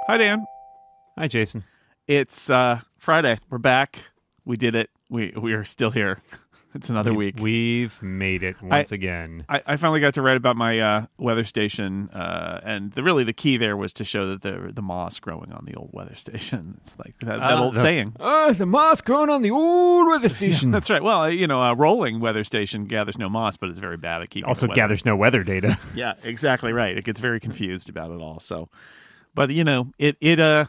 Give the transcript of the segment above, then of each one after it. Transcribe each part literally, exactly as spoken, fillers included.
Hi, Dan. Hi, Jason. It's uh, Friday. We're back. We did it. We we are still here. It's another we, week. We've made it once I, again. I, I finally got to write about my uh, weather station, uh, and the, really the key there was to show that the the moss growing on the old weather station. It's like that, that uh, old the, saying. Oh, the moss growing on the old weather station. Yeah, that's right. Well, you know, a rolling weather station gathers no moss, but it's very bad at keeping Also the weather. gathers no weather data. Yeah, exactly right. It gets very confused about it all. So, but you know, it it uh.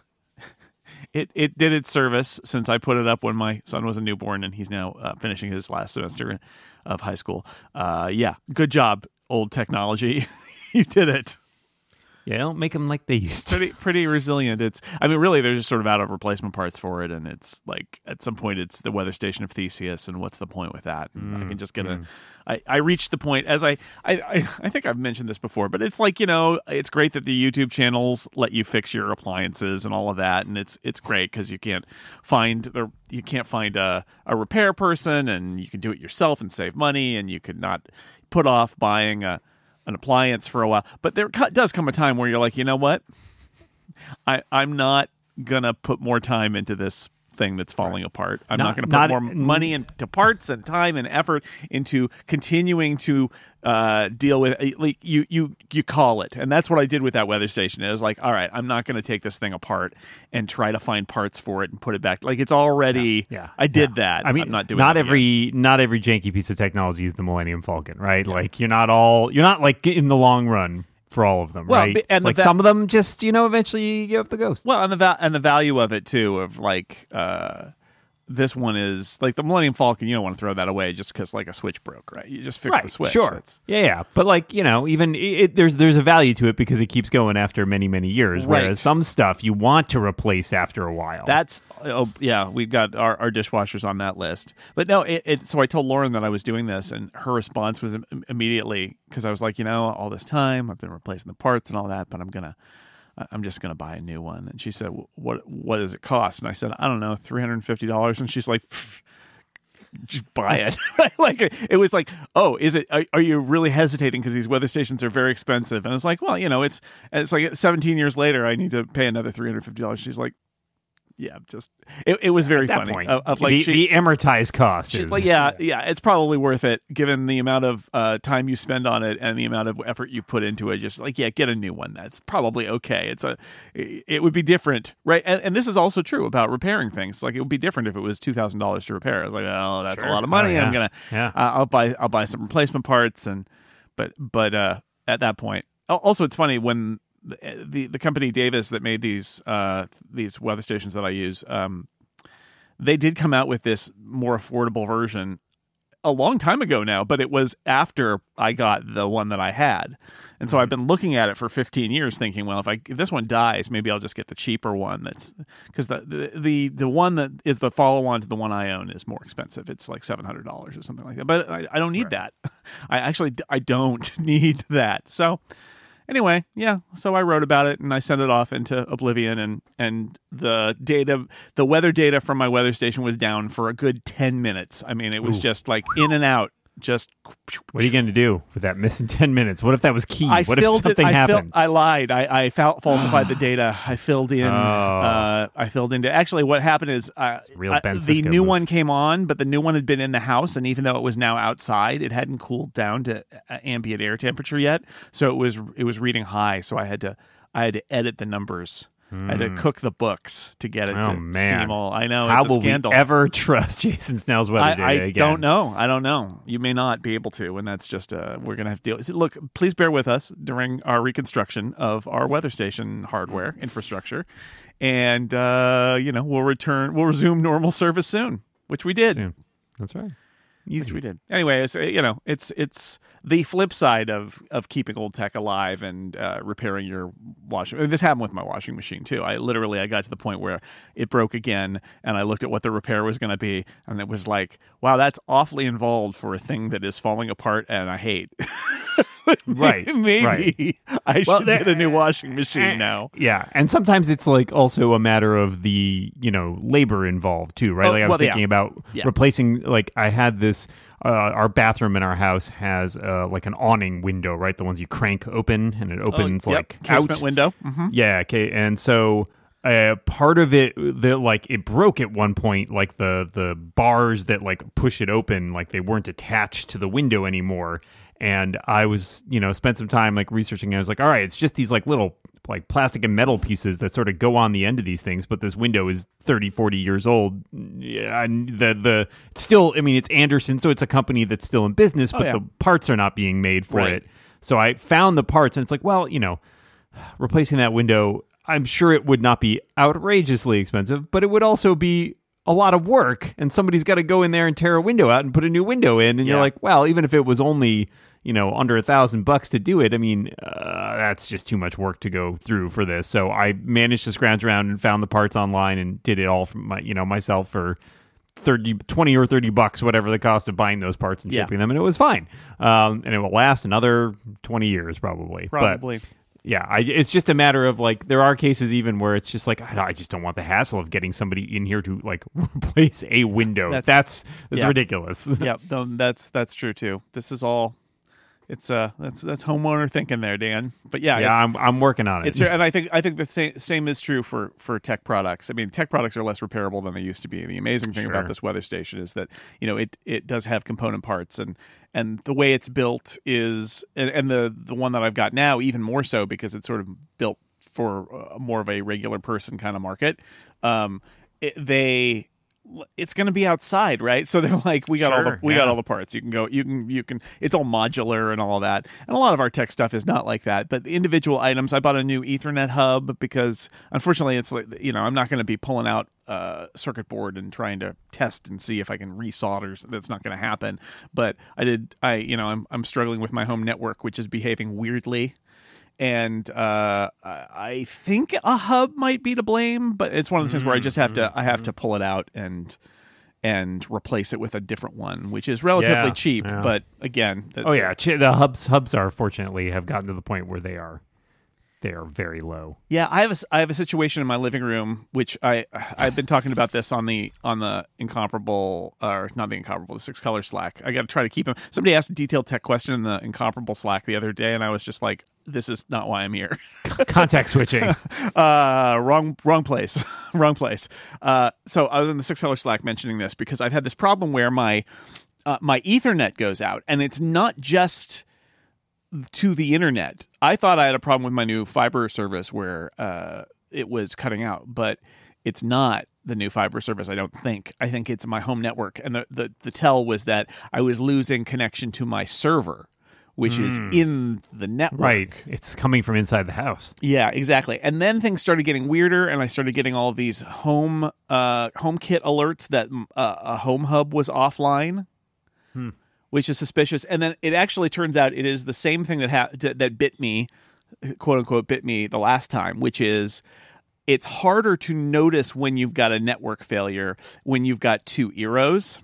It it did its service since I put it up when my son was a newborn, and he's now uh, finishing his last semester of high school. Uh, yeah, good job, old technology. You did it. Yeah, don't make them like they used to. Pretty pretty resilient. It's I mean, really, they're just sort of out of replacement parts for it, and it's like at some point it's the weather station of Theseus, and what's the point with that? And mm, I can just get mm. a. I, I reached the point as I, I I think I've mentioned this before, but it's like, you know, it's great that the YouTube channels let you fix your appliances and all of that, and it's it's great because you can't find the you can't find a a repair person, and you can do it yourself and save money, and you could not put off buying a. an appliance for a while. But there does come a time where you're like, you know what? I, I'm not going to put more time into this thing that's falling right. apart. I'm not, not going to put not, more money into parts and time and effort into continuing to uh, deal with like you you you call it. And that's what I did with that weather station. It was like, all right, I'm not going to take this thing apart and try to find parts for it and put it back. Like it's already yeah, yeah I did yeah. that. I mean, I'm not doing not that every again. not every janky piece of technology is the Millennium Falcon, right? Yeah. Like you're not all you're not like in the long run for all of them, well, right? And like va- some of them just, you know, eventually you give up the ghost. Well, and the va- and the value of it too, of like uh, this one is like the Millennium Falcon. You don't want to throw that away just because like a switch broke, right? You just fix right, the switch. Sure. That's... Yeah, yeah. But like, you know, even it, it, there's there's a value to it because it keeps going after many, many years. Right. Whereas some stuff you want to replace after a while. That's oh yeah, we've got our, our dishwashers on that list. But no, it, it so I told Lauren that I was doing this, and her response was im- immediately because I was like, you know, all this time I've been replacing the parts and all that, but I'm gonna. I'm just going to buy a new one. And she said, what What does it cost? And I said, I don't know, three hundred fifty dollars. And she's like, just buy it. Like it was like, oh, is it? Are, are you really hesitating because these weather stations are very expensive? And it's like, well, you know, it's it's like seventeen years later, I need to pay another three hundred fifty dollars. She's like, yeah, just it, it was very At that funny. Point, of, of like the, she, the amortized cost. She's is, like, yeah, yeah, it's probably worth it given the amount of uh, time you spend on it and the amount of effort you put into it. Just like, yeah, get a new one. That's probably okay. It's a, it would be different, right? And, and this is also true about repairing things. Like, it would be different if it was two thousand dollars to repair. I was like, oh, that's sure. a lot of money. Oh, yeah. I'm gonna, yeah. uh, I'll buy, I'll buy some replacement parts. And but, but uh, at that point, also, it's funny when. The, the the company Davis that made these uh, these weather stations that I use, um, they did come out with this more affordable version a long time ago now, but it was after I got the one that I had. And so mm-hmm. I've been looking at it for fifteen years thinking, well, if I if this one dies, maybe I'll just get the cheaper one. That's because the, the the the one that is the follow-on to the one I own is more expensive. It's like seven hundred dollars or something like that. But I, I don't need right. that. I actually I don't need that. So anyway, yeah, so I wrote about it and I sent it off into oblivion, and, and the data, the weather data from my weather station was down for a good ten minutes. I mean, it was Ooh. just like in and out. Just what are you going to do with that missing ten minutes? What if that was key? I what if something it, I happened? Filled, I lied. I, I fal- falsified the data. I filled in. Oh. Uh, I filled into. Actually, what happened is uh, real I, the new move. one came on, but the new one had been in the house, and even though it was now outside, it hadn't cooled down to uh, ambient air temperature yet. So it was it was reading high. So I had to I had to edit the numbers. I had to cook the books to get it oh, to man. seem all. I know How it's a will scandal. we ever trust Jason Snell's weather I, data I again? don't know. I don't know. You may not be able to, and that's just uh, we're gonna have to deal. Look, please bear with us during our reconstruction of our weather station hardware infrastructure, and uh, you know we'll return. We'll resume normal service soon, which we did. Soon. That's right. Easy. Which we did. Anyway, it's, you know, it's it's the flip side of of keeping old tech alive and uh, repairing your washing. I mean, this happened with my washing machine too. I literally I got to the point where it broke again, and I looked at what the repair was going to be, and it was like, wow, that's awfully involved for a thing that is falling apart and I hate. Right. Maybe right. I should well, get a new washing machine uh, now. Yeah, and sometimes it's like also a matter of the, you know, labor involved too, right? Oh, like I was well, thinking yeah. about Yeah. replacing. Like I had this uh, our bathroom in our house has uh, like an awning window, right? The ones you crank open and it opens oh, yep. like casement out. window. Mm-hmm. Yeah, okay, and so. Uh, part of it, the like it broke at one point. Like the the bars that like push it open, like they weren't attached to the window anymore. And I was, you know, spent some time like researching. And I was like, all right, it's just these like little like plastic and metal pieces that sort of go on the end of these things. But this window is thirty, forty years old. Yeah, and the the it's still, I mean, it's Anderson, so it's a company that's still in business, but oh, yeah. the parts are not being made for right. it. So I found the parts, and it's like, well, you know, replacing that window. I'm sure it would not be outrageously expensive, but it would also be a lot of work, and somebody's got to go in there and tear a window out and put a new window in, and yeah. you're like, well, even if it was only, you know, under a thousand bucks to do it, I mean, uh, that's just too much work to go through for this. So I managed to scrounge around and found the parts online and did it all from my, you know, myself for thirty, twenty or thirty bucks, whatever the cost of buying those parts and yeah. shipping them, and it was fine. Um, and it will last another twenty years probably. Probably. But, yeah, I, it's just a matter of like there are cases even where it's just like I, I just don't want the hassle of getting somebody in here to like replace a window. That's that's, that's yeah. ridiculous. yeah, no, that's that's true too. This is all it's uh that's that's homeowner thinking there, Dan. But yeah, yeah, I'm I'm working on it. It's and I think I think the same same is true for for tech products. I mean, tech products are less repairable than they used to be. The amazing thing sure. about this weather station is that you know it it does have component parts and. And the way it's built is, and, and the the one that I've got now, even more so because it's sort of built for uh, more of a regular person kind of market. Um, it, they, it's going to be outside, right? So they're like, we got sure, all the we yeah. got all the parts. You can go, you can you can. It's all modular and all of that. And a lot of our tech stuff is not like that. But the individual items, I bought a new Ethernet hub because unfortunately, it's like you know I'm not going to be pulling out. Uh, circuit board and trying to test and see if I can resolder. That's not going to happen. But I did. I you know I'm I'm struggling with my home network, which is behaving weirdly, and uh, I think a hub might be to blame. But it's one of the things mm-hmm. where I just have to I have to pull it out and and replace it with a different one, which is relatively yeah, cheap. yeah. But again, that's, oh yeah, the hubs hubs are fortunately have gotten to the point where they are. They are very low. Yeah, I have a, I have a situation in my living room, which I I've been talking about this on the on the incomparable or not the incomparable the Six Color Slack. I got to try to keep them. Somebody asked a detailed tech question in the incomparable Slack the other day, and I was just like, "This is not why I'm here." Context switching. uh, wrong wrong place, wrong place. Uh, so I was in the Six Color Slack mentioning this because I've had this problem where my uh, my Ethernet goes out, and it's not just to the internet. I thought I had a problem with my new fiber service where uh, it was cutting out, but it's not the new fiber service, I don't think. I think it's my home network. And the, the, the tell was that I was losing connection to my server, which mm. is in the network. Right. It's coming from inside the house. Yeah, exactly. And then things started getting weirder, and I started getting all of these home uh, HomeKit alerts that uh, a home hub was offline. Hmm. Which is suspicious, and then it actually turns out it is the same thing that ha- that bit me, quote unquote, bit me the last time. Which is, it's harder to notice when you've got a network failure when you've got two Eros.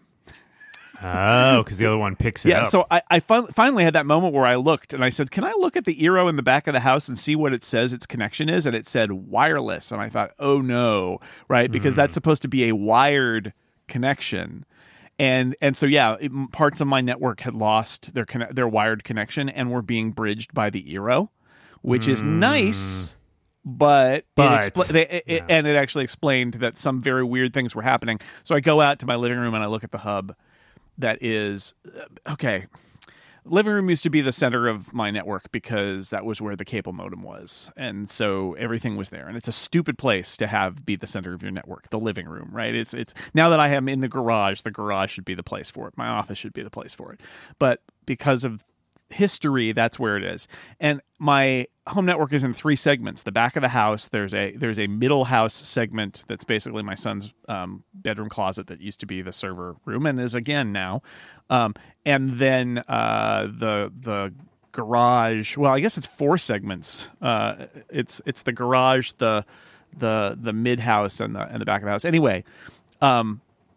Oh, because the other one picks it yeah, up. Yeah, so I, I fin- finally had that moment where I looked and I said, "Can I look at the Eero in the back of the house and see what it says its connection is?" And it said wireless, and I thought, "Oh no!" Right, because mm. that's supposed to be a wired connection. And and so yeah, it, parts of my network had lost their conne- their wired connection and were being bridged by the Eero, which mm. is nice, but, but it expl- they, it, yeah. and it actually explained that some very weird things were happening. So I go out to my living room and I look at the hub. That is okay. Living room used to be the center of my network because that was where the cable modem was. And so everything was there. And it's a stupid place to have be the center of your network, the living room, right? It's it's now that I am in the garage, the garage should be the place for it. My office should be the place for it. But because of history, that's where it is. And my home network is in three segments. The back of the house, there's a there's a middle house segment that's basically my son's um, bedroom closet that used to be the server room and is again now. Um, and then uh, the the garage. Well, I guess it's four segments. Uh, it's it's the garage, the the the mid house, and the and the back of the house. Anyway, um,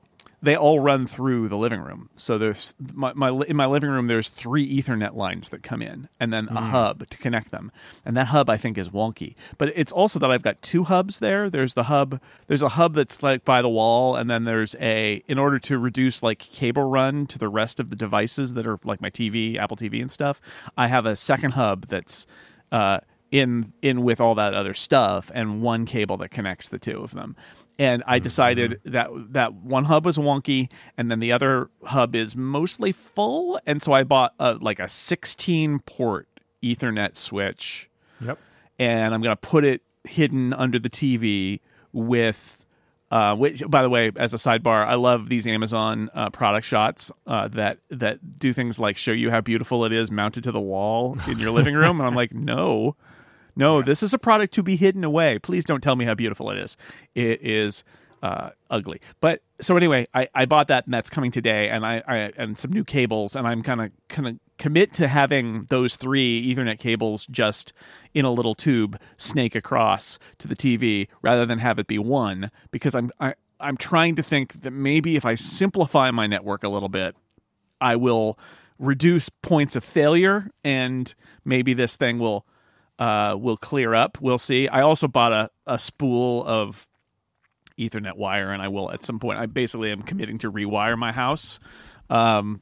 they all run through the living room. So there's my, my in my living room there's three Ethernet lines that come in, and then a mm. hub to connect them. And that hub I think is wonky. But it's also that I've got two hubs there. There's the hub. There's a hub that's like by the wall, and then there's a in order to reduce like cable run to the rest of the devices that are like my T V, Apple T V, and stuff. I have a second hub that's uh, in in with all that other stuff, and one cable that connects the two of them. And I decided mm-hmm. that that one hub was wonky, and then the other hub is mostly full. And so I bought a, like a sixteen port Ethernet switch. Yep. And I'm going to put it hidden under the T V with, uh, which, by the way, as a sidebar, I love these Amazon uh, product shots uh, that that do things like show you how beautiful it is mounted to the wall in your living room. And I'm like, no. No, yeah. This is a product to be hidden away. Please don't tell me how beautiful it is. It is uh, ugly. But so anyway, I, I bought that, and that's coming today, and I, I and some new cables, and I'm kind of kind of commit to having those three Ethernet cables just in a little tube snake across to the T V rather than have it be one, because I'm I, I'm trying to think that maybe if I simplify my network a little bit, I will reduce points of failure, and maybe this thing will. Uh, will clear up. We'll see. I also bought a, a spool of Ethernet wire, and I will at some point. I basically am committing to rewire my house um,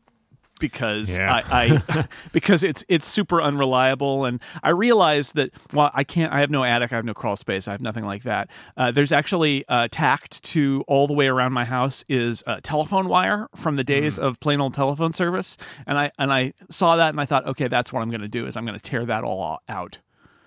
because yeah. I, I because it's it's super unreliable. And I realized that while I can't, I have no attic, I have no crawl space, I have nothing like that. Uh, there's actually uh, tacked to all the way around my house is a telephone wire from the days mm. of plain old telephone service. And I and I saw that, and I thought, okay, that's what I'm going to do is I'm going to tear that all out.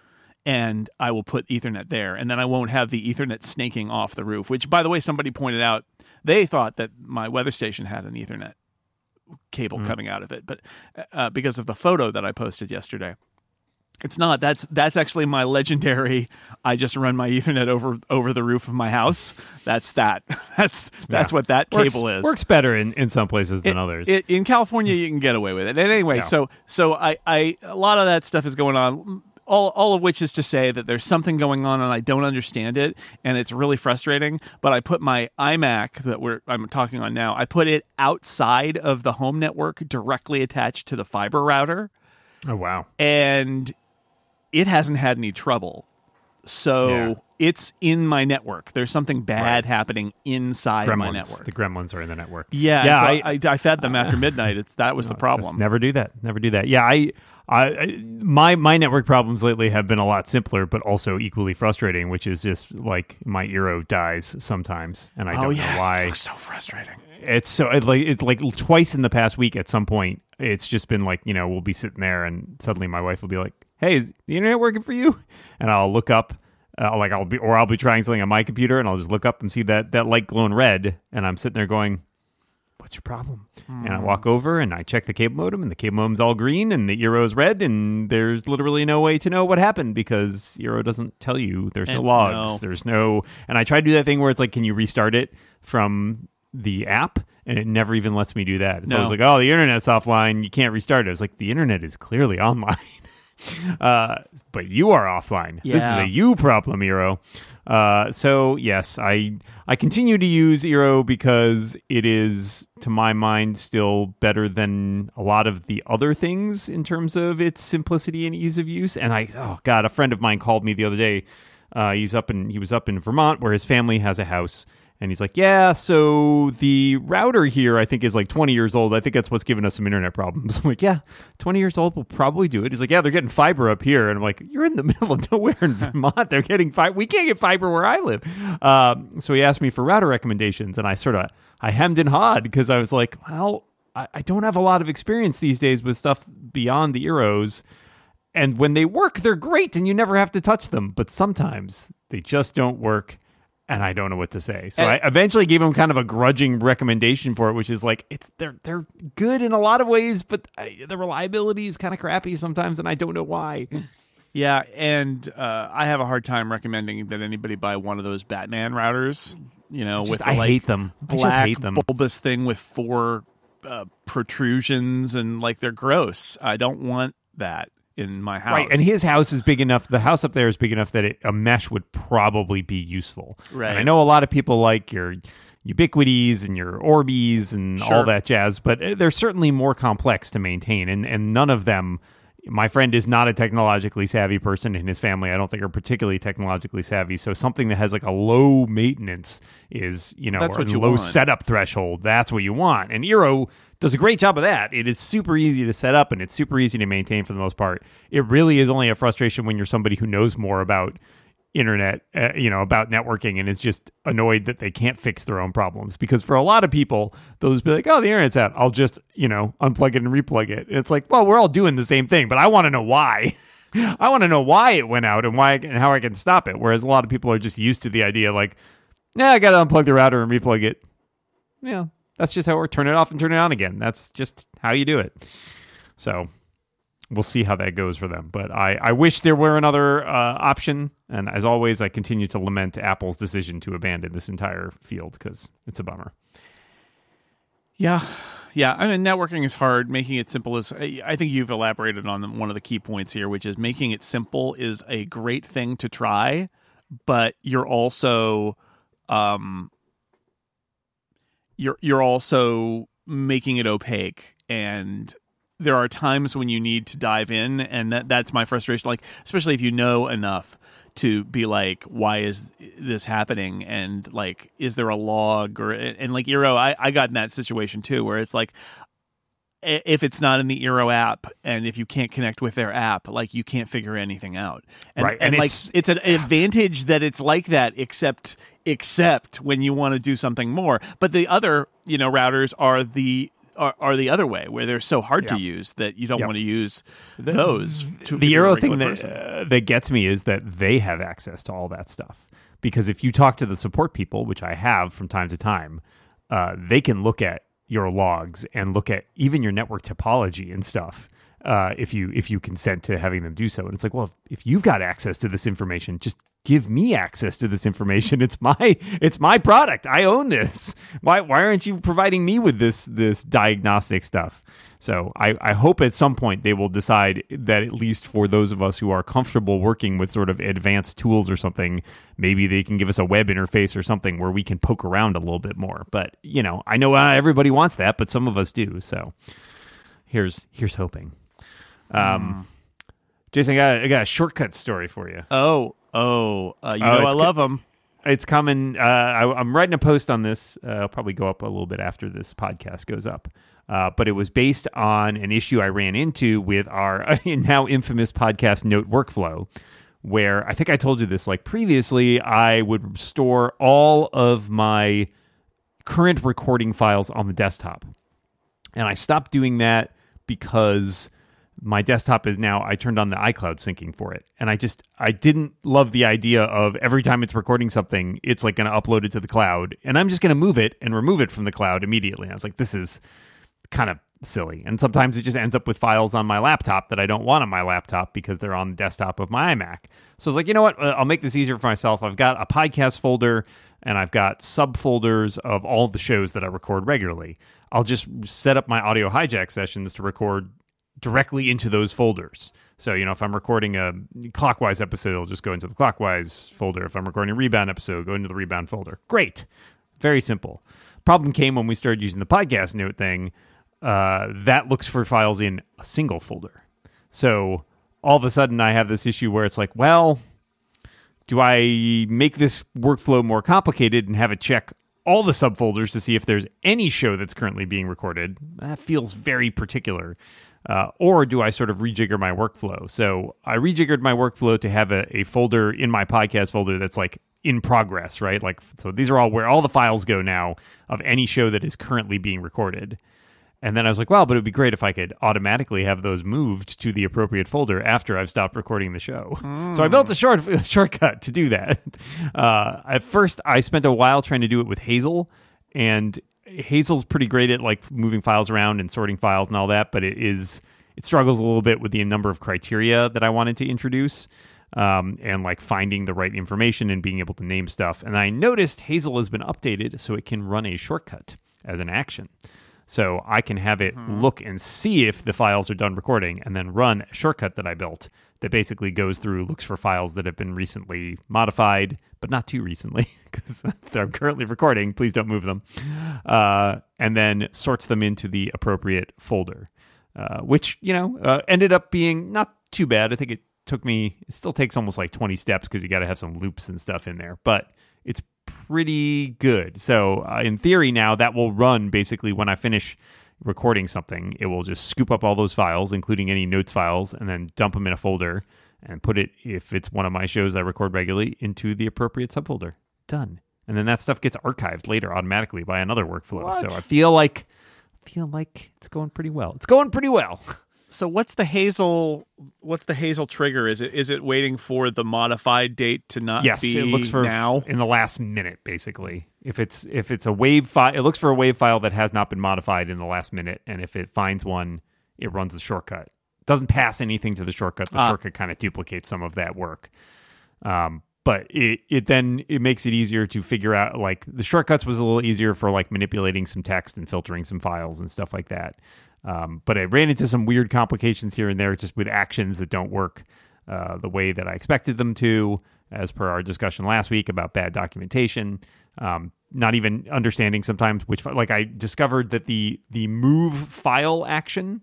And I will put Ethernet there, and then I won't have the Ethernet snaking off the roof, which, by the way, somebody pointed out, they thought that my weather station had an Ethernet cable mm. coming out of it, but uh, because of the photo that I posted yesterday. It's not. That's that's actually my legendary, I just run my Ethernet over over the roof of my house. That's that. That's that's yeah. what that works, cable is. Works better in, in some places than it, others. It, in California, you can get away with it. And anyway, yeah. so so I, I a lot of that stuff is going on. All, all of which is to say that there's something going on and I don't understand it, and it's really frustrating. But I put my iMac that we're I'm talking on now, I put it outside of the home network, directly attached to the fiber router. Oh, wow. And it hasn't had any trouble. So yeah. it's in my network. There's something bad right. happening inside gremlins. my network. The gremlins are in the network. Yeah, yeah. So I, I, I fed them uh, after midnight. It's, that was no, the problem. Never do that. Never do that. Yeah, I, I, I, my my network problems lately have been a lot simpler, but also equally frustrating. Which is just like my Eero dies sometimes, and I oh, don't yes. know why. It's so frustrating. It's so it, like it's like twice in the past week. At some point, it's just been like, you know, we'll be sitting there, and suddenly my wife will be like, "Hey, is the internet working for you?" And I'll look up. Uh, like I'll be, or I'll be trying something on my computer, and I'll just look up and see that that light glowing red, and I'm sitting there going, "What's your problem?" Mm. And I walk over and I check the cable modem, and the cable modem's all green, and the Eero's red, and there's literally no way to know what happened because Eero doesn't tell you. There's no logs. No. There's no. And I tried to do that thing where it's like, can you restart it from the app? And it never even lets me do that. It's no. always like, oh, the internet's offline. You can't restart it. I was like, the internet is clearly online. Uh, but you are offline. Yeah. This is a you problem, Eero. Uh, so yes, I I continue to use Eero because it is, to my mind, still better than a lot of the other things in terms of its simplicity and ease of use. And I, oh god, a friend of mine called me the other day. Uh, he's up in he was up in Vermont where his family has a house. And he's like, yeah, so the router here, I think, is like twenty years old. I think that's what's giving us some internet problems. I'm like, yeah, twenty years old will probably do it. He's like, yeah, they're getting fiber up here. And I'm like, you're in the middle of nowhere in Vermont. They're getting fiber. We can't get fiber where I live. Um, so he asked me for router recommendations. And I sort of, I hemmed and hawed because I was like, well, I, I don't have a lot of experience these days with stuff beyond the Eeros. And when they work, they're great and you never have to touch them. But sometimes they just don't work. And I don't know what to say. So and I eventually gave him kind of a grudging recommendation for it, which is like, it's they're they're good in a lot of ways, but I, the reliability is kind of crappy sometimes, and I don't know why. Yeah, and uh, I have a hard time recommending that anybody buy one of those Batman routers. You know, just, with the, I like, hate them. Black, I just hate them. bulbous thing with four uh, protrusions, and like they're gross. I don't want that in my house. Right, and his house is big enough, the house up there is big enough that it, a mesh would probably be useful. Right. And I know a lot of people like your Ubiquities and your Orbeez and Sure. all that jazz, but they're certainly more complex to maintain, and, and none of them. My friend is not a technologically savvy person, and his family, I don't think, are particularly technologically savvy. So something that has like a low maintenance is, you know, That's or what you low want. setup threshold. That's what you want. And Eero does a great job of that. It is super easy to set up, and it's super easy to maintain for the most part. It really is only a frustration when you're somebody who knows more about internet, uh, you know, about networking, and is just annoyed that they can't fix their own problems. Because for a lot of people, they'll just be like, oh, the internet's out. I'll just, you know, unplug it and replug it. It's like, well, we're all doing the same thing, but I want to know why. I want to know why it went out and why and how I can stop it. Whereas a lot of people are just used to the idea like, yeah, I got to unplug the router and replug it. Yeah, that's just how it works. Turn it off and turn it on again. That's just how you do it. So we'll see how that goes for them. But I, I wish there were another uh, option. And as always, I continue to lament Apple's decision to abandon this entire field because it's a bummer. Yeah. Yeah. I mean, networking is hard. Making it simple is, I think you've elaborated on one of the key points here, which is making it simple is a great thing to try, but you're also, um, you're, you're also making it opaque, and there are times when you need to dive in, and that that's my frustration. Like, especially if you know enough to be like, why is this happening? And like, is there a log? Or and like Eero, I, I got in that situation too, where it's like, if it's not in the Eero app, and if you can't connect with their app, like you can't figure anything out. And, right, and, and like it's, it's an advantage that it's like that, except except when you want to do something more. But the other, you know, routers are the Are, are the other way, where they're so hard yeah. to use that you don't Yep. want to use The- those. To, the if you're a Eero thing regular that person. uh, that gets me is that they have access to all that stuff. Because if you talk to the support people, which I have from time to time, uh, they can look at your logs and look at even your network topology and stuff. Uh, if you if you consent to having them do so, and it's like, well, if, if you've got access to this information, just give me access to this information. It's my it's my product. I own this. Why why aren't you providing me with this this diagnostic stuff? So I, I hope at some point they will decide that, at least for those of us who are comfortable working with sort of advanced tools or something, maybe they can give us a web interface or something where we can poke around a little bit more. But, you know, I know not everybody wants that, but some of us do. So here's here's hoping. Um, mm. Jason, I got, I got a shortcut story for you. Oh, oh, uh, you Oh, know I it's love them. It's coming. Uh, I, I'm writing a post on this. Uh, I'll probably go up a little bit after this podcast goes up. Uh, but it was based on an issue I ran into with our now infamous podcast note workflow, where I think I told you this, like previously, I would store all of my current recording files on the desktop. And I stopped doing that because my desktop is now, I turned on the iCloud syncing for it. And I just, I didn't love the idea of every time it's recording something, it's like going to upload it to the cloud. And I'm just going to move it and remove it from the cloud immediately. I was like, this is kind of silly. And sometimes it just ends up with files on my laptop that I don't want on my laptop because they're on the desktop of my iMac. So I was like, you know what? I'll make this easier for myself. I've got a podcast folder and I've got subfolders of all the shows that I record regularly. I'll just set up my audio hijack sessions to record directly into those folders. So, you know, if I'm recording a Clockwise episode, it'll just go into the Clockwise folder. If I'm recording a Rebound episode, go into the Rebound folder. Great. Very simple. Problem came when we started using the podcast note thing. Uh, that looks for files in a single folder. So all of a sudden I have this issue where it's like, well, do I make this workflow more complicated and have it check all the subfolders to see if there's any show that's currently being recorded? That feels very particular. Uh, or do I sort of rejigger my workflow? So I rejiggered my workflow to have a, a folder in my podcast folder that's like in progress, right? Like, so these are all where all the files go now of any show that is currently being recorded. And then I was like, well, but it would be great if I could automatically have those moved to the appropriate folder after I've stopped recording the show. Mm. So I built a short a shortcut to do that. Uh, at first, I spent a while trying to do it with Hazel, and Hazel's pretty great at like moving files around and sorting files and all that, but it is it struggles a little bit with the number of criteria that I wanted to introduce, um, and like finding the right information and being able to name stuff. And I noticed Hazel has been updated so it can run a shortcut as an action. So I can have it hmm. look and see if the files are done recording and then run a shortcut that I built that basically goes through, looks for files that have been recently modified, but not too recently, because I'm currently recording. Please don't move them. Uh, and then sorts them into the appropriate folder, uh, which, you know, uh, ended up being not too bad. I think it took me, it still takes almost like twenty steps because you got to have some loops and stuff in there, but it's pretty good. So uh, in theory now, that will run basically when I finish recording something. It will just scoop up all those files, including any notes files, and then dump them in a folder and put it, if it's one of my shows I record regularly, into the appropriate subfolder. Done. And then that stuff gets archived later automatically by another workflow. What? So I feel like I feel like it's going pretty well. It's going pretty well. So what's the Hazel? What's the Hazel trigger? Is it is it waiting for the modified date to not yes, be it looks for now in the last minute, basically. If it's if it's a wave file, it looks for a wave file that has not been modified in the last minute, and if it finds one, it runs the shortcut. It doesn't pass anything to the shortcut. The ah. shortcut kind of duplicates some of that work. Um, but it it then it makes it easier to figure out, like, the shortcuts was a little easier for like manipulating some text and filtering some files and stuff like that. Um, but I ran into some weird complications here and there just with actions that don't work uh, the way that I expected them to, as per our discussion last week about bad documentation. Um, not even understanding sometimes which, like, I discovered that the the move file action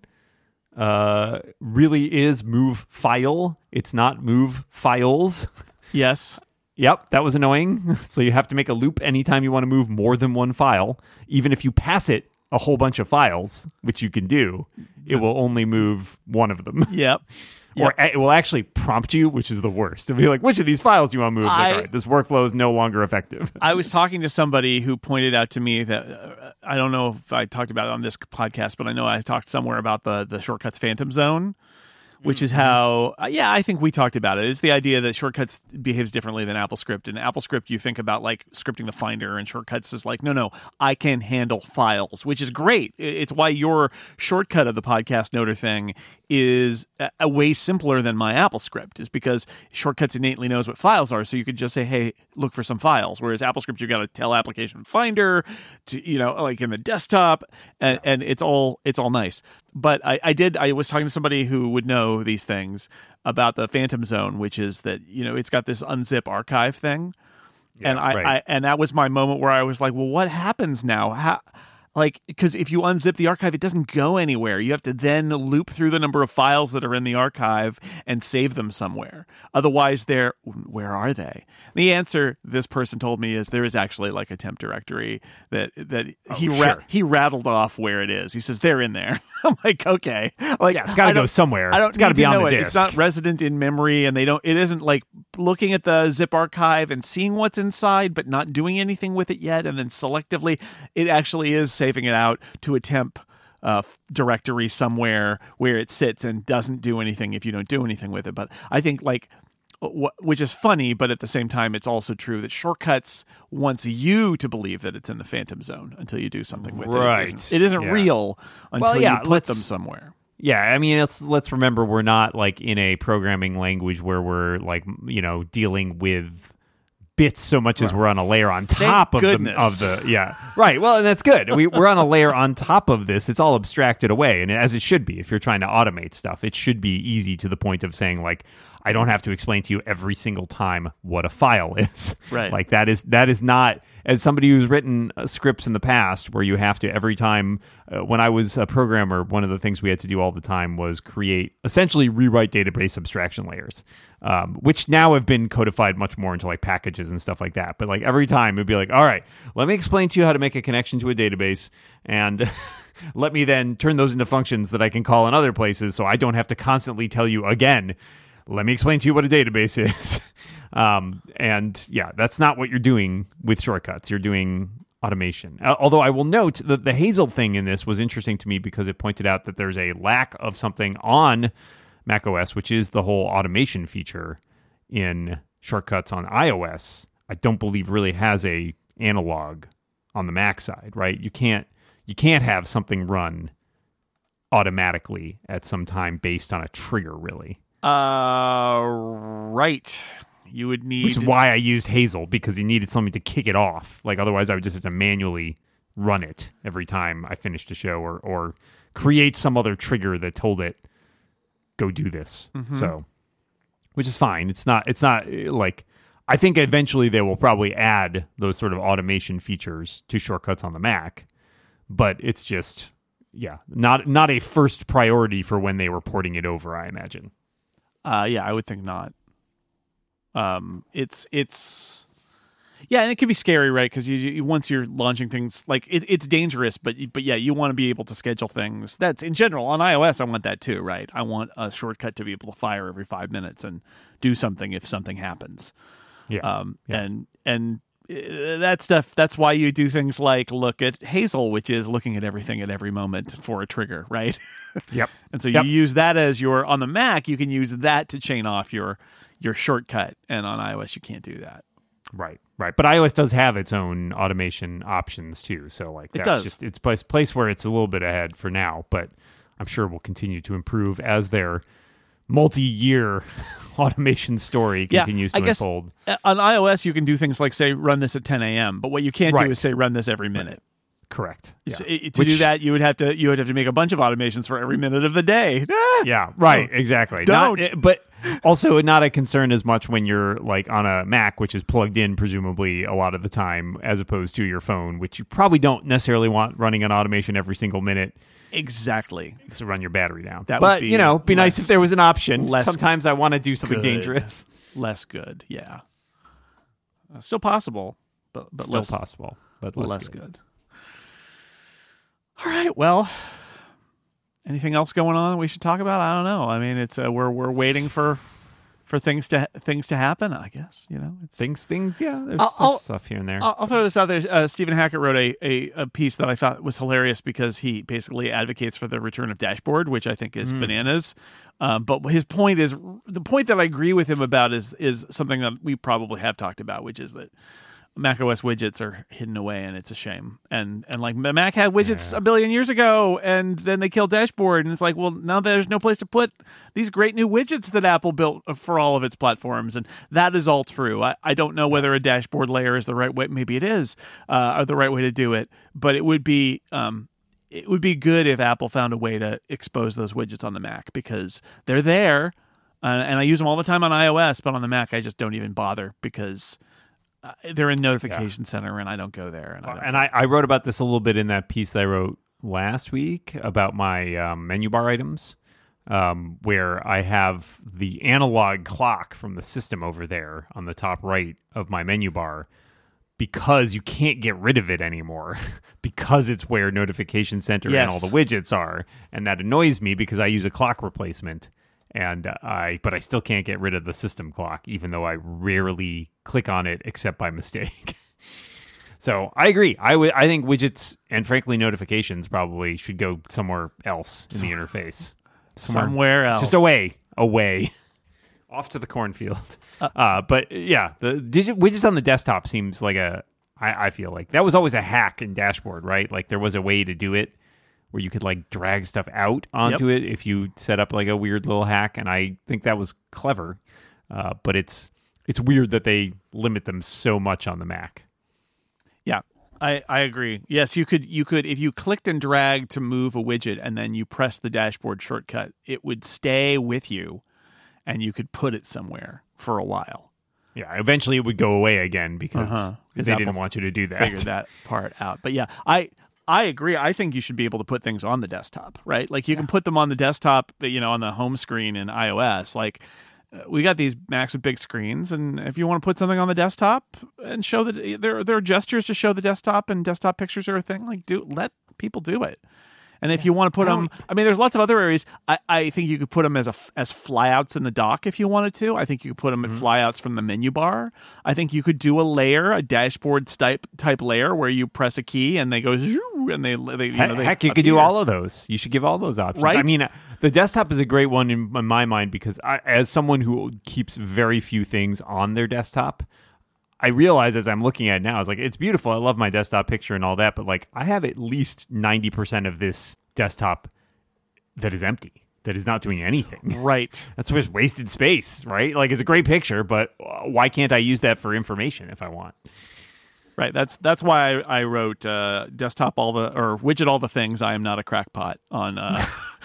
uh, really is move file. It's not move files. Yes. Yep, that was annoying. So you have to make a loop anytime you want to move more than one file. Even if you pass it a whole bunch of files, which you can do, it will only move one of them. Yep. Or Yep. it will actually prompt you, which is the worst. It'll be like, which of these files do you want to move? Like, I- all right, this workflow is no longer effective. I was talking to somebody who pointed out to me that uh, I don't know if I talked about it on this podcast, but I know I talked somewhere about the the shortcuts phantom zone, which is how, uh, yeah, I think we talked about it. It's the idea that shortcuts behaves differently than AppleScript. In AppleScript, you think about like scripting the Finder, and shortcuts is like, no, no, I can handle files, which is great. It's why your shortcut of the podcast noter thing is a, a way simpler than my AppleScript, is because shortcuts innately knows what files are. So you could just say, hey, look for some files. Whereas AppleScript, you got to tell application Finder to, you know, like in the desktop, and, and it's all it's all nice. But I, I did. I was talking to somebody who would know these things about the Phantom Zone, which is that, you know, it's got this unzip archive thing, Yeah, and I, right. I and that was my moment where I was like, well, what happens now? How? Like, because if you unzip the archive, it doesn't go anywhere. You have to then loop through the number of files that are in the archive and save them somewhere. Otherwise, they're, where are they? The answer this person told me is there is actually like a temp directory that that Oh, he sure. ra- he rattled off where it is. He says they're in there. I'm like, okay, like Yeah, it's got to I go don't- somewhere. I don't it's got to need be to on know the it. disk. It's not resident in memory, and they don't. It isn't like looking at the zip archive and seeing what's inside, but not doing anything with it yet. And then selectively, it actually is saving it out to a temp uh, directory somewhere where it sits and doesn't do anything if you don't do anything with it. But I think like. Wh- which is funny, but at the same time, it's also true that Shortcuts wants you to believe that it's in the Phantom Zone until you do something with Right. it. It isn't, it isn't Yeah. real until Well, yeah, you put let's- them somewhere. Yeah, I mean, let's let's remember we're not like in a programming language where we're like, you know, dealing with bits so much as we're on a layer on top of the, goodness. of the yeah right. Well, and that's good. We, we're on a layer on top of this. It's all abstracted away, and as it should be. If you're trying to automate stuff, it should be easy to the point of saying like, I don't have to explain to you every single time what a file is. Right. Like that is that is not, as somebody who's written uh, scripts in the past where you have to every time. Uh, when I was a programmer, one of the things we had to do all the time was create, essentially rewrite database abstraction layers, um, which now have been codified much more into like packages and stuff like that. But like every time it'd be like, all right, let me explain to you how to make a connection to a database, and let me then turn those into functions that I can call in other places, so I don't have to constantly tell you again, let me explain to you what a database is. um, and yeah, that's not what you're doing with shortcuts. You're doing automation. Uh, although I will note that the Hazel thing in this was interesting to me because it pointed out that there's a lack of something on macOS, which is the whole automation feature in shortcuts on iOS. I don't believe really has a analog on the Mac side, right? You can't you can't have something run automatically at some time based on a trigger, really. Uh, right. You would need... Which is why I used Hazel, because you needed something to kick it off. Like otherwise I would just have to manually run it every time I finished a show, or or create some other trigger that told it, go do this. Mhm. So which is fine. It's not. It's not uh, like. I think eventually they will probably add those sort of automation features to shortcuts on the Mac, but it's just yeah, not not a first priority for when they were porting it over, I imagine. Uh, yeah, I would think not. Um, it's it's yeah, and it can be scary, right? Because you, you once you're launching things, like it, it's dangerous, but but yeah, you want to be able to schedule things. That's in general on iOS. I want that too, right? I want a shortcut to be able to fire every five minutes and do something if something happens. Yeah, um, yeah. and and uh, that stuff. That's why you do things like look at Hazel, which is looking at everything at every moment for a trigger, right? Yep. And so you Yep. use that as your on the Mac. You can use that to chain off your your shortcut, and on iOS you can't do that. Right, right. But iOS does have its own automation options too. So like It that's does. just it's a place place where it's a little bit ahead for now, but I'm sure will continue to improve as their multi-year automation story continues yeah, to I guess unfold. On iOS you can do things like say run this at ten a.m., but what you can't Right. do is say run this every minute. Correct. Yeah. So, it- to Which- do that, you would have to you would have to make a bunch of automations for every minute of the day. Yeah, right, exactly. Don't. Not, but also not a concern as much when you're like on a Mac, which is plugged in presumably a lot of the time, as opposed to your phone, which you probably don't necessarily want running an automation every single minute Exactly. to run your battery down. That would but be you know, be nice less- if there was an option. less Sometimes I want to do something good. dangerous. Less good, yeah. Uh, still possible, but but Still less possible, but less, less, good. good. All right. Well, anything else going on that we should talk about? I don't know. I mean, it's uh, we're we're waiting for for things to things to happen. I guess you know it's Things, things, yeah. There's, I'll- there's I'll- stuff here and there. I'll, I'll throw this out there. Uh, Stephen Hackett wrote a, a, a piece that I thought was hilarious because he basically advocates for the return of Dashboard, which I think is bananas. Um, but his point is the point that I agree with him about is is something that we probably have talked about, which is that macOS widgets are hidden away, and it's a shame. And and like Mac had widgets Yeah. a billion years ago, and then they killed Dashboard, and it's like, well, now there's no place to put these great new widgets that Apple built for all of its platforms, and that is all true. I, I don't know whether a dashboard layer is the right way. Maybe it is, uh, or the right way to do it, but it would be. Um, it would be good if Apple found a way to expose those widgets on the Mac because they're there, uh, and I use them all the time on iOS, but on the Mac I just don't even bother because uh, they're in Notification Center and I don't go there. And I, don't And I, I wrote about this a little bit in that piece that I wrote last week about my um, menu bar items, um, where I have the analog clock from the system over there on the top right of my menu bar because you can't get rid of it anymore because it's where Notification Center and all Yes. the widgets are. And that annoys me because I use a clock replacement. And I, but I still can't get rid of the system clock, even though I rarely click on it except by mistake. So I agree. I would. I think widgets and frankly notifications probably should go somewhere else in the interface. somewhere else. Just away, away, off to the cornfield. Uh, uh, but yeah, the digit widgets on the desktop seems like a. I, I feel like that was always a hack in Dashboard, right? Like there was a way to do it where you could like drag stuff out onto it if you set up like a weird little hack, and I think that was clever. Uh, but it's it's weird that they limit them so much on the Mac. Yeah, I, I agree. Yes, you could you could if you clicked and dragged to move a widget and then you press the dashboard shortcut, it would stay with you and you could put it somewhere for a while. Yeah, eventually it would go away again because Uh-huh. they 'Cause didn't Apple want you to do that. Figure that part out. But yeah, I I agree. I think you should be able to put things on the desktop, right? Like you can put them on the desktop, you know, on the home screen in iOS. Like uh, we got these Macs with big screens, and if you want to put something on the desktop and show that there there are gestures to show the desktop, and desktop pictures are a thing, like do let people do it. And if you want to put them, I mean, there's lots of other areas. I, I think you could put them as a as flyouts in the dock if you wanted to. I think you could put them Mm-hmm. as flyouts from the menu bar. I think you could do a layer, a dashboard type type layer where you press a key and they go zoo, and they, they you Heck, know they heck, you could do appear. all of those. You should give all those options. Right? I mean, uh, the desktop is a great one in, in my mind because I, as someone who keeps very few things on their desktop, I realize as I'm looking at it now, it's like, it's beautiful. I love my desktop picture and all that, but like I have at least ninety percent of this desktop that is empty, that is not doing anything. Right. That's just wasted space, right? Like it's a great picture, but uh, why can't I use that for information if I want? Right. That's that's why I, I wrote uh, desktop all the or widget all the things. I am not a crackpot on uh,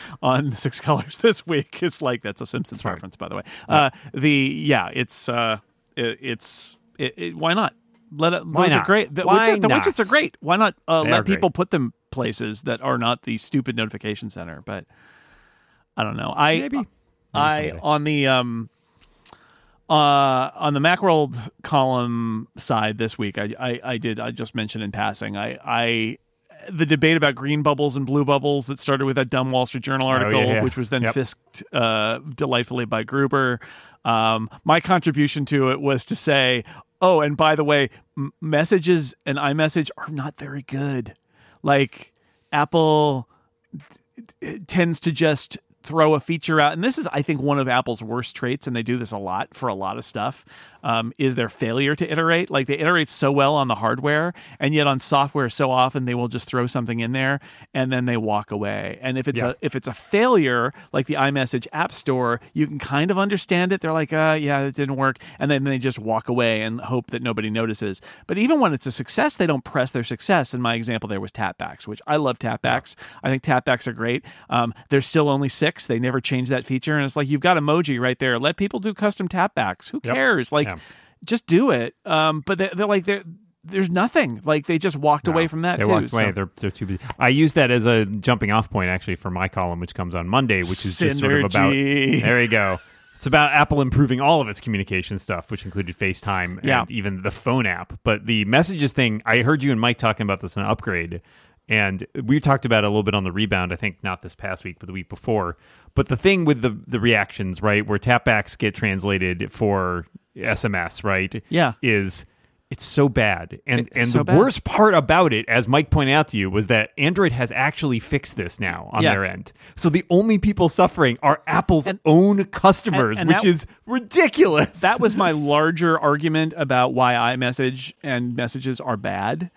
on Six Colors this week. It's like that's a Simpsons Sorry. reference, by the way. Uh, the yeah, it's uh, it, it's it, it, why not? Let it, Why those not? are great. The, Why widget, the not? widgets are great. Why not uh, They let are people great. put them places that are not the stupid notification center? But I don't know. I Maybe. Maybe I someday. on the um uh on the Macworld column side this week, I, I I did I just mentioned in passing. I I the debate about green bubbles and blue bubbles that started with that dumb Wall Street Journal article, Oh, yeah, yeah. which was then Yep. fisked uh, delightfully by Gruber. Um, my contribution to it was to say, oh, and by the way, m- messages and iMessage are not very good. Like Apple t- t- tends to just throw a feature out, and this is, I think, one of Apple's worst traits, and they do this a lot for a lot of stuff, um, is their failure to iterate. Like, they iterate so well on the hardware, and yet on software so often they will just throw something in there, and then they walk away. And if it's Yeah. a if it's a failure, like the iMessage App Store, you can kind of understand it. They're like, uh, yeah, it didn't work, and then they just walk away and hope that nobody notices. But even when it's a success, they don't press their success. And my example there was tapbacks, which I love tapbacks. I think tapbacks are great. Um, there's still only six. They never changed that feature, and it's like, you've got emoji right there. Let people do custom tapbacks. Who Yep. cares? Like, Yeah. just do it. Um, but they're, they're like they're. There's nothing. Like, they just walked No, away from that they too. walked away. So- They're they're too busy. I use that as a jumping off point actually for my column, which comes on Monday, which is just sort of about. Synergy. There you go. It's about Apple improving all of its communication stuff, which included FaceTime Yeah. and even the phone app. But the messages thing, I heard you and Mike talking about this in Upgrade, and we talked about it a little bit on the Rebound. I think not this past week, but the week before. But the thing with the the reactions, right, where tapbacks get translated for S M S, right? Yeah. is it's so bad. And It's and so the bad. worst part about it, as Mike pointed out to you, was that Android has actually fixed this now on Yeah. their end. So the only people suffering are Apple's And- own customers, and which that- is ridiculous. That was my larger argument about why iMessage and messages are bad.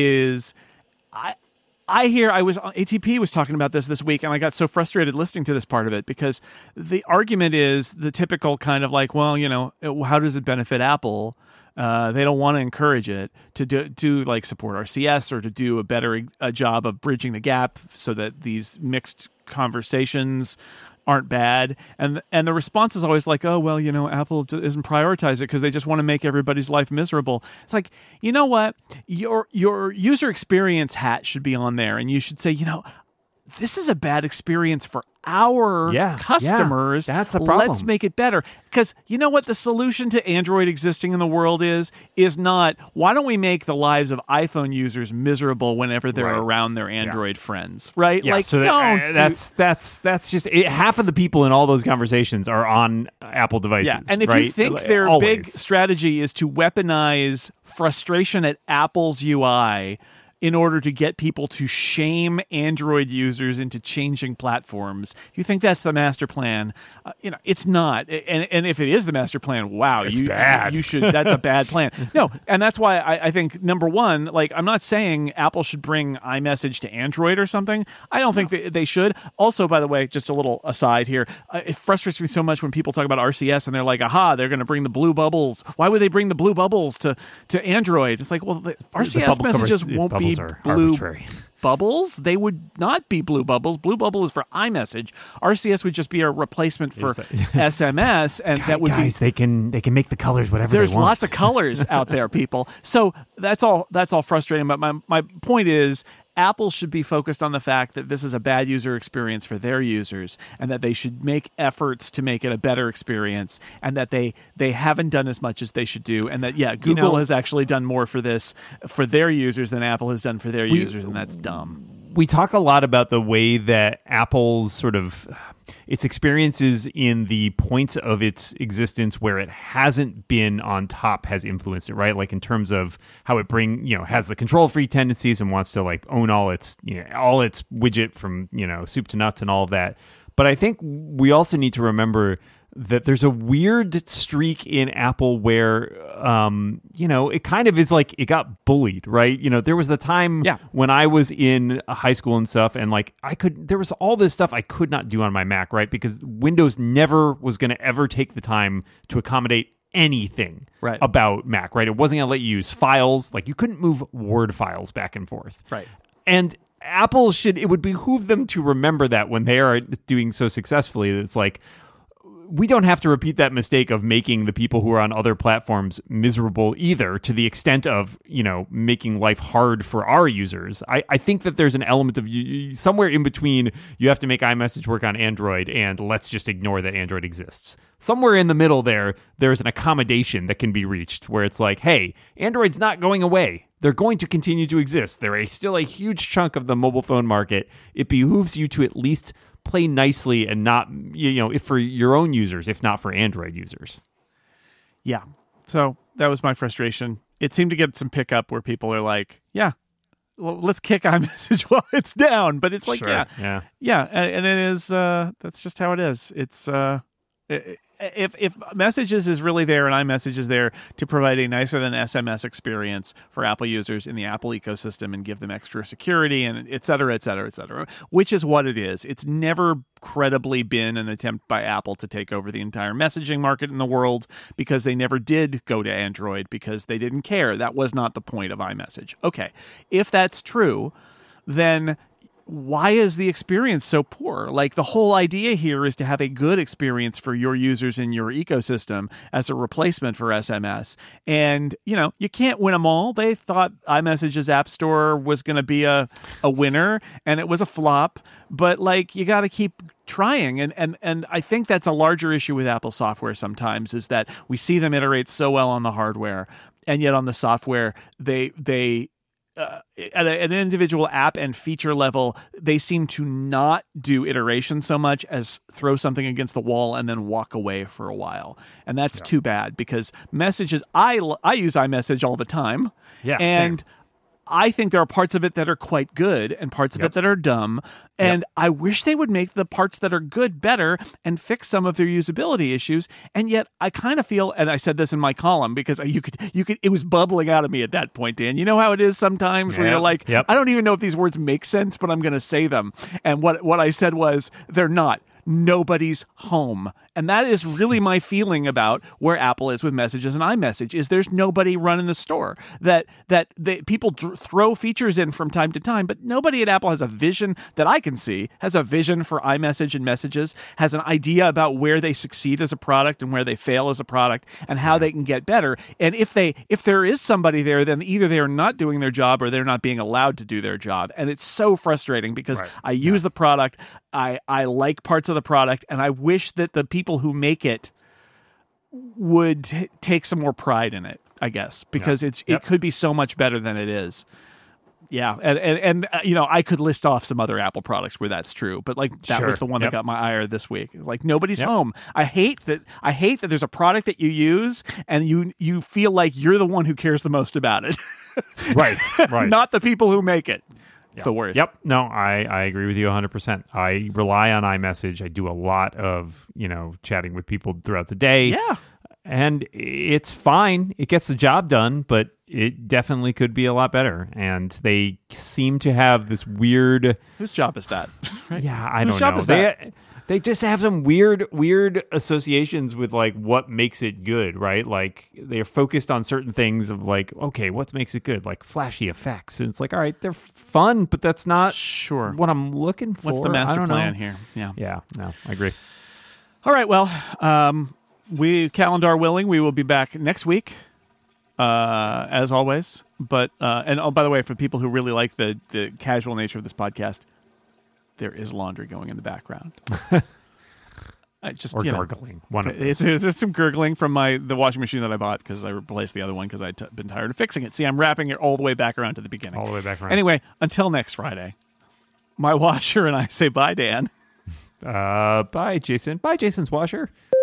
Is I I hear I was A T P was talking about this this week, and I got so frustrated listening to this part of it, because the argument is the typical kind of like, well, you know, how does it benefit Apple? Uh, they don't want to encourage it to do, do like support R C S or to do a better a job of bridging the gap so that these mixed conversations aren't bad. And and the response is always like, oh, well, you know, Apple doesn't prioritize it because they just want to make everybody's life miserable. It's like, you know what? Your your user experience hat should be on there, and you should say, you know, this is a bad experience for our Yeah, customers. yeah, that's the problem. Let's make it better. Because you know what the solution to Android existing in the world is? Is not, why don't we make the lives of iPhone users miserable whenever they're Right. around their Android friends, right? Yeah, like, so that- don't uh, do- that's that's that's just it, half of the people in all those conversations are on Apple devices. Yeah, and if right? you think Like, their always. big strategy is to weaponize frustration at Apple's U I in order to get people to shame Android users into changing platforms, if you think that's the master plan, uh, you know, it's not. And and if it is the master plan, wow, It's you bad. you should. That's a bad plan. No, and that's why I, I think number one, like, I'm not saying Apple should bring iMessage to Android or something. I don't think they, they should. Also, by the way, just a little aside here, uh, it frustrates me so much when people talk about R C S and they're like, aha, they're going to bring the blue bubbles. Why would they bring the blue bubbles to, to Android? It's like, well, the R C S bubble messages covers- won't bubbles be are blue arbitrary. bubbles. They would not be blue bubbles. Blue bubble is for iMessage. R C S would just be a replacement for S M S, and that would guys, be they can they can make the colors whatever there's they want. lots of colors out there, people. So that's all that's all frustrating. But my my point is, Apple should be focused on the fact that this is a bad user experience for their users, and that they should make efforts to make it a better experience, and that they they haven't done as much as they should do, and that yeah, Google know- has actually done more for this for their users than Apple has done for their users, and that's dumb. We talk a lot about the way that Apple's sort of its experiences in the points of its existence where it hasn't been on top has influenced it, right? Like in terms of how it bring, you know, has the control freak tendencies and wants to like own all its, you know, all its widget from, you know, soup to nuts and all of that. But I think we also need to remember that there's a weird streak in Apple where, um, you know, it kind of is like it got bullied, right? You know, there was the time Yeah. when I was in high school and stuff, and like I could, there was all this stuff I could not do on my Mac, right? Because Windows never was going to ever take the time to accommodate anything Right. about Mac, right? It wasn't going to let you use files. Like you couldn't move Word files back and forth. Right. And Apple should, it would behoove them to remember that when they are doing so successfully. It's like, we don't have to repeat that mistake of making the people who are on other platforms miserable either, to the extent of, you know, making life hard for our users. I, I think that there's an element of you, somewhere in between, you have to make iMessage work on Android and let's just ignore that Android exists. Somewhere in the middle there, there's an accommodation that can be reached where it's like, hey, Android's not going away. They're going to continue to exist. They're a, still a huge chunk of the mobile phone market. It behooves you to at least play nicely and not, you know, if for your own users, if not for Android users. Yeah. So that was my frustration. It seemed to get some pickup where people are like, yeah, well, let's kick iMessage while it's down. But it's like, Sure. yeah, yeah, yeah. And, and it is, uh, that's just how it is. It's, uh, it, If if Messages is really there and iMessage is there to provide a nicer than S M S experience for Apple users in the Apple ecosystem and give them extra security and et cetera, et cetera, et cetera, which is what it is. It's never credibly been an attempt by Apple to take over the entire messaging market in the world, because they never did go to Android because they didn't care. That was not the point of iMessage. Okay, if that's true, then why is the experience so poor? Like, the whole idea here is to have a good experience for your users in your ecosystem as a replacement for S M S. And, you know, you can't win them all. They thought iMessage's App Store was going to be a, a winner, and it was a flop. But, like, you got to keep trying. And, and, and I think that's a larger issue with Apple software sometimes, is that we see them iterate so well on the hardware, and yet on the software, they they... Uh, at, a, at an individual app and feature level, they seem to not do iteration so much as throw something against the wall and then walk away for a while. And that's yeah. too bad, because Messages, I, I use iMessage all the time. Yeah, and same. I think there are parts of it that are quite good and parts of yep. it that are dumb. And yep. I wish they would make the parts that are good better and fix some of their usability issues. And yet I kind of feel, and I said this in my column because you could, you could, it was bubbling out of me at that point, Dan. You know how it is sometimes yep. where you're like, yep. I don't even know if these words make sense, but I'm going to say them. And what, what I said was, they're not. Nobody's home. And that is really my feeling about where Apple is with Messages and iMessage, is there's nobody running the store. That that they, people d- throw features in from time to time, but nobody at Apple has a vision that I can see, has a vision for iMessage and Messages, has an idea about where they succeed as a product and where they fail as a product and how they can get better. And if they if there is somebody there, then either they are not doing their job or they're not being allowed to do their job. And it's so frustrating, because right. I use yeah. the product, I, I like parts of the product, and I wish that the people who make it would t- take some more pride in it, I guess, because yep. it's yep. it could be so much better than it is. Yeah, and, and, and uh, you know, I could list off some other Apple products where that's true, but like that sure. was the one yep. that got my ire this week. Like, nobody's yep. home. I hate that. I hate that there's a product that you use and you you feel like you're the one who cares the most about it. right, right. Not the people who make it. It's yep. the worst. Yep. No, I, I agree with you one hundred percent. I rely on iMessage. I do a lot of, you know, chatting with people throughout the day. Yeah. And it's fine. It gets the job done, but it definitely could be a lot better. And they seem to have this weird... Whose job is that? Right? Yeah, I Whose don't job know. Is that? They, they just have some weird, weird associations with like what makes it good, right? Like they're focused on certain things of like, okay, what makes it good? Like flashy effects. And it's like, all right, they're fun, but that's not sure what I'm looking for. What's the master I don't plan know. here? Yeah. Yeah, no, I agree. All right, well, um, we, calendar willing, we will be back next week, uh, as always. But, uh, and oh, by the way, for people who really like the, the casual nature of this podcast, there is laundry going in the background. I just or you know, gargling. One of it's, those. There's some gurgling from my the washing machine that I bought because I replaced the other one because I'd t- been tired of fixing it. See, I'm wrapping it all the way back around to the beginning. All the way back around. Anyway, until next Friday, my washer and I say bye, Dan. Uh, bye, Jason. Bye, Jason's washer.